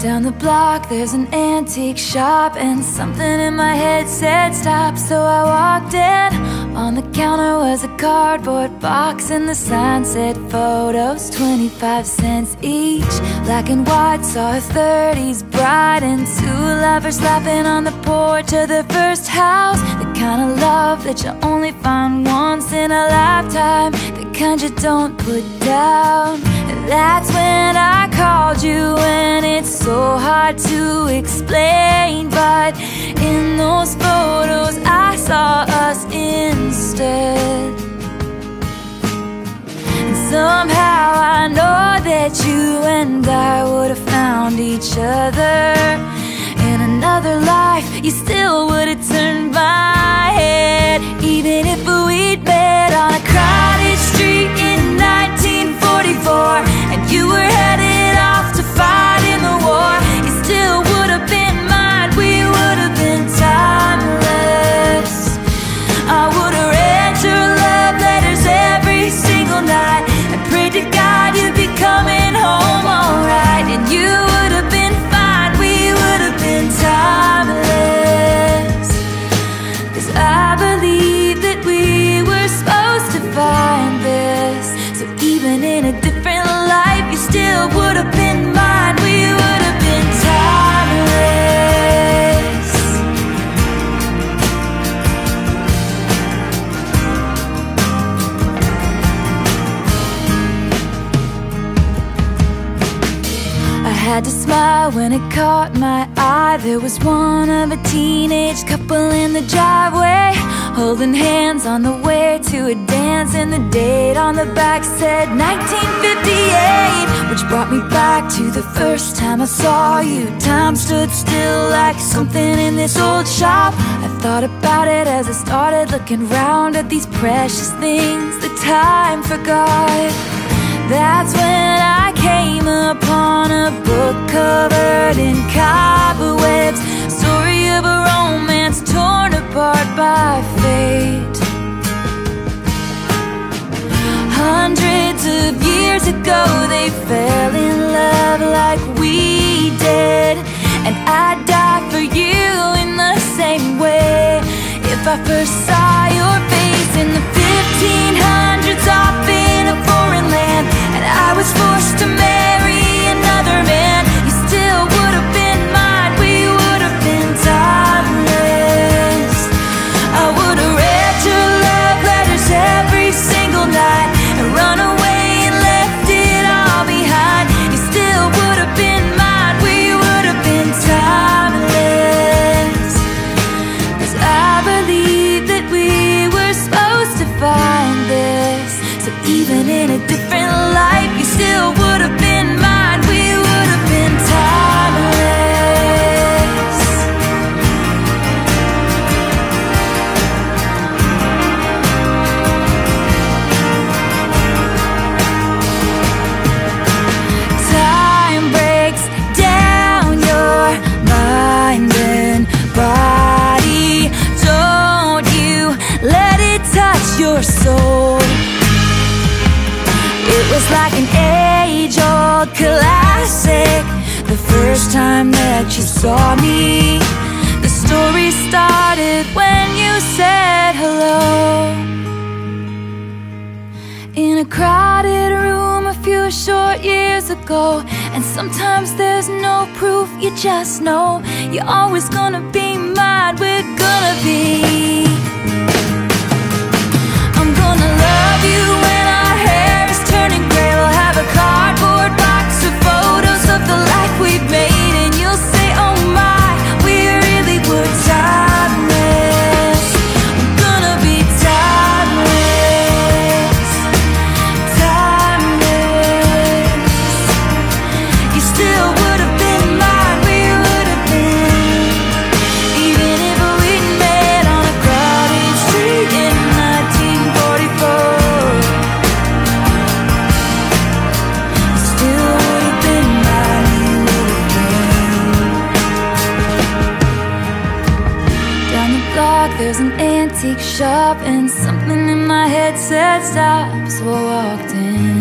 Down the block there's an antique shop, and something in my head said stop. So I walked in. On the counter was a cardboard box, and the sign said photos, 25 cents each. Black and white, saw a 30s bride and two lovers laughing on the porch of their first house. The kind of love that you only find once in a lifetime, the kind you don't put down. And that's when I called you, and it's so hard to explain, but in those photos I saw us instead. And somehow I know that you and I would have found each other. In another life you still would have turned my head, even if we'd met on a crowded street in 1944, and you were headed off to fight in the war. You still would have been mine, we would have been timeless. I would have read your love letters every single night and prayed to God you'd be coming home alright. And you would have been fine, we would have been timeless. 'Cause I believe that we were supposed to find this. So even in a different life you still would have been mine, we would have been timeless. I had to smile when it caught my eye. There was one of a teenage couple in the driveway, holding hands on the way to a dance, and the date on the back said 1958, which brought me back to the first time I saw you. Time stood still like something in this old shop. I thought about it as I started looking round at these precious things that time forgot. That's when I came upon a book covered in cobwebs, story of a romance torn apart by fate. Hundreds of years ago they fell in love like we did, and I'd die for you in the same way. If I first saw your face in the 1500s off in a foreign land, and I was forced to marry another man, you still would have been mine, we would have been timeless. I would have read your love letters every single night and run away and left it all behind. You still would have been mine, we would have been timeless. 'Cause I believe that we were supposed to find this. So even in a different life you still would have been mine, we would have been timeless. Time breaks down your mind and body. Don't you let it touch your soul. It was like an age-old classic, the first time that you saw me. The story started when you said hello. In a crowded room a few short years ago, and sometimes there's no proof, you just know you're always gonna be mine, we're gonna be. I'm gonna love you when our hair is turning gray. We'll have a cardboard box of photos of the life we've made, and you'll say, oh my, we really were timeless. I'm gonna be timeless, timeless. You still would have been mine, we would have been, even if we'd met on a crowded street in 1944. You still would have been mine, we would have been. Down the block there's an antique shop, and something in my head said stop, so I walked in.